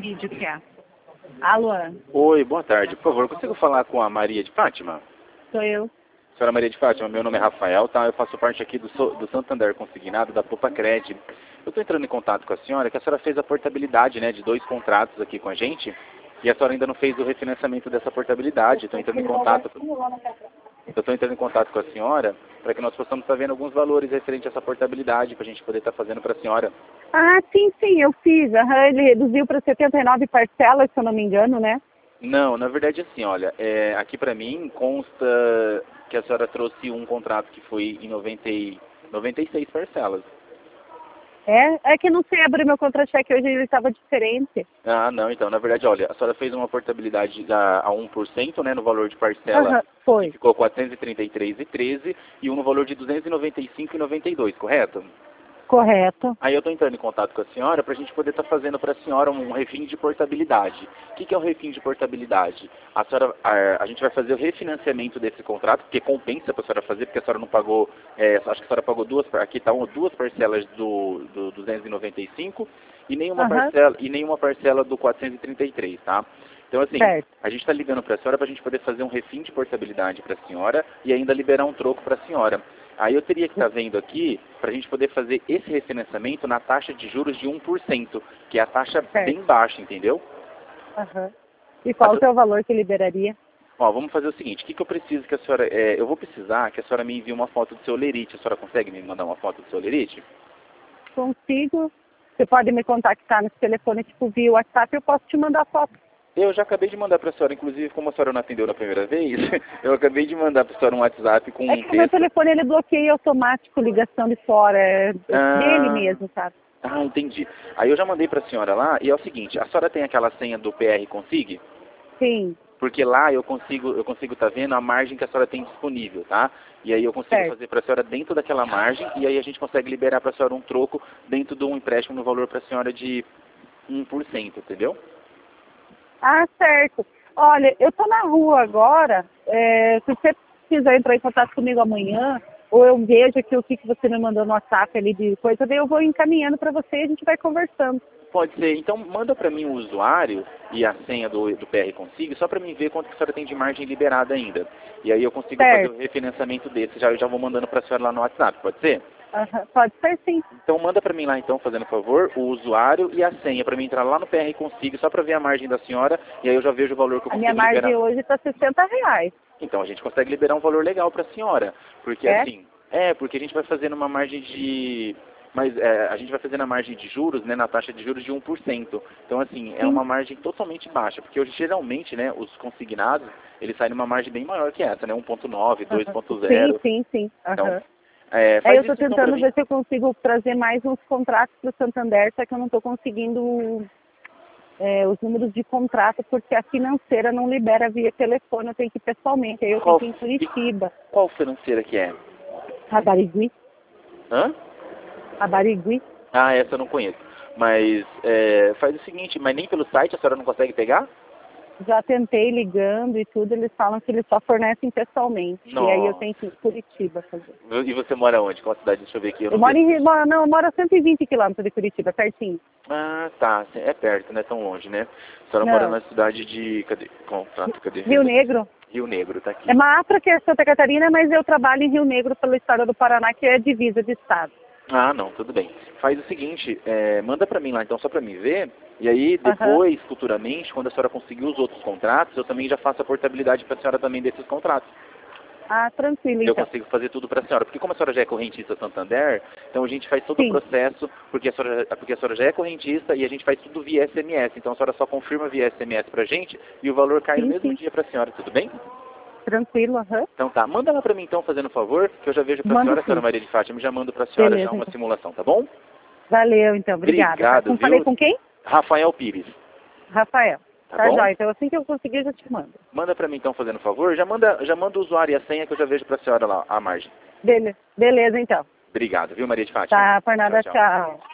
vídeo que é. Alô? Oi, boa tarde. Por favor, consigo falar com a Maria de Fátima? Sou eu. Senhora Maria de Fátima, meu nome é Rafael, tá? Eu faço parte aqui do Santander Consignado, da Popacred. Eu estou entrando em contato com a senhora, que a senhora fez a portabilidade, né, de 2 contratos aqui com a gente, e a senhora ainda não fez o refinanciamento dessa portabilidade. Estou entrando em contato com a senhora para que nós possamos estar vendo alguns valores referentes a essa portabilidade para a gente poder estar fazendo para a senhora. Ah, sim, eu fiz. Ele reduziu para 79 parcelas, se eu não me engano, né? Não, na verdade assim, olha, aqui para mim consta que a senhora trouxe um contrato que foi em 96 parcelas. É que não sei abrir meu contra-cheque hoje, ele estava diferente. Ah, não, então, na verdade, olha, a senhora fez uma portabilidade a 1%, né, no valor de parcela, foi. que ficou R$ 433,13, e um no valor de R$ 295,92, correto? Correto. Aí eu estou entrando em contato com a senhora para a gente poder estar fazendo para a senhora um refim de portabilidade. O que é o refim de portabilidade? A gente vai fazer o refinanciamento desse contrato, porque compensa para a senhora fazer, porque a senhora não pagou, acho que a senhora pagou aqui estão duas parcelas do 295 e nenhuma parcela do 433, tá? Então assim, Certo. a gente está ligando para a senhora para a gente poder fazer um refim de portabilidade para a senhora e ainda liberar um troco para a senhora. Aí eu teria que estar vendo aqui para a gente poder fazer esse refinanciamento na taxa de juros de 1%, que é a taxa bem baixa, entendeu? E qual é o valor que liberaria? Ó, vamos fazer o seguinte, o que eu preciso que a senhora... eu vou precisar que a senhora me envie uma foto do seu lerite. A senhora consegue me mandar uma foto do seu lerite? Consigo. Você pode me contactar nesse telefone, tipo, via WhatsApp, eu posso te mandar foto. Eu já acabei de mandar para a senhora, inclusive, como a senhora não atendeu na primeira vez, eu acabei de mandar para a senhora um WhatsApp com um texto. Meu telefone, ele bloqueia automático ligação de fora, dele mesmo, sabe? Ah, entendi. Aí eu já mandei para a senhora lá, e é o seguinte, a senhora tem aquela senha do PR Consig? Sim. Porque lá eu consigo estar vendo a margem que a senhora tem disponível, tá? E aí eu consigo fazer para a senhora dentro daquela margem, e aí a gente consegue liberar para a senhora um troco dentro de um empréstimo no valor para a senhora de 1%, entendeu? Ah, certo. Olha, eu tô na rua agora, se você quiser entrar em contato comigo amanhã, ou eu vejo aqui o que você me mandou no WhatsApp ali de coisa, daí eu vou encaminhando para você e a gente vai conversando. Pode ser. Então manda para mim o usuário e a senha do PR Consig, só para mim ver quanto que a senhora tem de margem liberada ainda. E aí eu consigo fazer o refinanciamento desse, eu já vou mandando para a senhora lá no WhatsApp, pode ser? Pode ser, sim. Então manda para mim lá, então, fazendo favor, o usuário e a senha, para mim entrar lá no PR Consig, só para ver a margem da senhora, e aí eu já vejo o valor que eu consigo liberar. A minha margem hoje está R$60. Então a gente consegue liberar um valor legal para a senhora, porque assim, porque a gente vai fazer numa margem de... Mas a gente vai fazer na margem de juros, né, na taxa de juros de 1%. Então, assim, é uma margem totalmente baixa, porque hoje, geralmente, né, os consignados, eles saem numa margem bem maior que essa, né, 1.9, 2.0. Sim. Então, eu estou tentando ver se eu consigo trazer mais uns contratos para o Santander, só que eu não estou conseguindo os números de contrato, porque a financeira não libera via telefone, eu tenho que ir pessoalmente, aí eu tenho que ir em Curitiba. Qual financeira que é? A Barigui. Hã? A Barigui. Ah, essa eu não conheço. Mas faz o seguinte, mas nem pelo site a senhora não consegue pegar? Já tentei ligando e tudo, eles falam que eles só fornecem pessoalmente. Nossa. E aí eu tenho que ir em Curitiba fazer. E você mora onde? Qual cidade? Deixa eu ver aqui. Eu moro a 120 quilômetros de Curitiba, pertinho. Ah, tá. É perto, não é tão longe, né? A senhora mora na cidade de... Cadê? Rio Negro. Rio Negro, tá aqui. É Mafra, que é Santa Catarina, mas eu trabalho em Rio Negro pelo estado do Paraná, que é divisa de estado. Ah, não, tudo bem. Faz o seguinte, manda pra mim lá, então, só pra mim ver, e aí depois, futuramente, quando a senhora conseguir os outros contratos, eu também já faço a portabilidade pra senhora também desses contratos. Ah, tranquilo, então. Eu consigo fazer tudo pra senhora, porque como a senhora já é correntista Santander, então a gente faz todo o processo, porque a senhora já é correntista e a gente faz tudo via SMS, então a senhora só confirma via SMS pra gente e o valor cai no mesmo dia pra senhora, tudo bem? Tranquilo, Então tá, manda lá pra mim então, fazendo favor, que eu já vejo pra senhora Maria de Fátima, já mando pra senhora já uma simulação, tá bom? Valeu, então, obrigada. Obrigado, viu? Falei com quem? Rafael Pires. Rafael. Tá bom? Já, então assim que eu conseguir, eu já te mando. Manda pra mim então, fazendo favor, já manda o usuário e a senha que eu já vejo pra senhora lá, a margem. Beleza, então. Obrigado, viu, Maria de Fátima? Tá, por nada, tchau.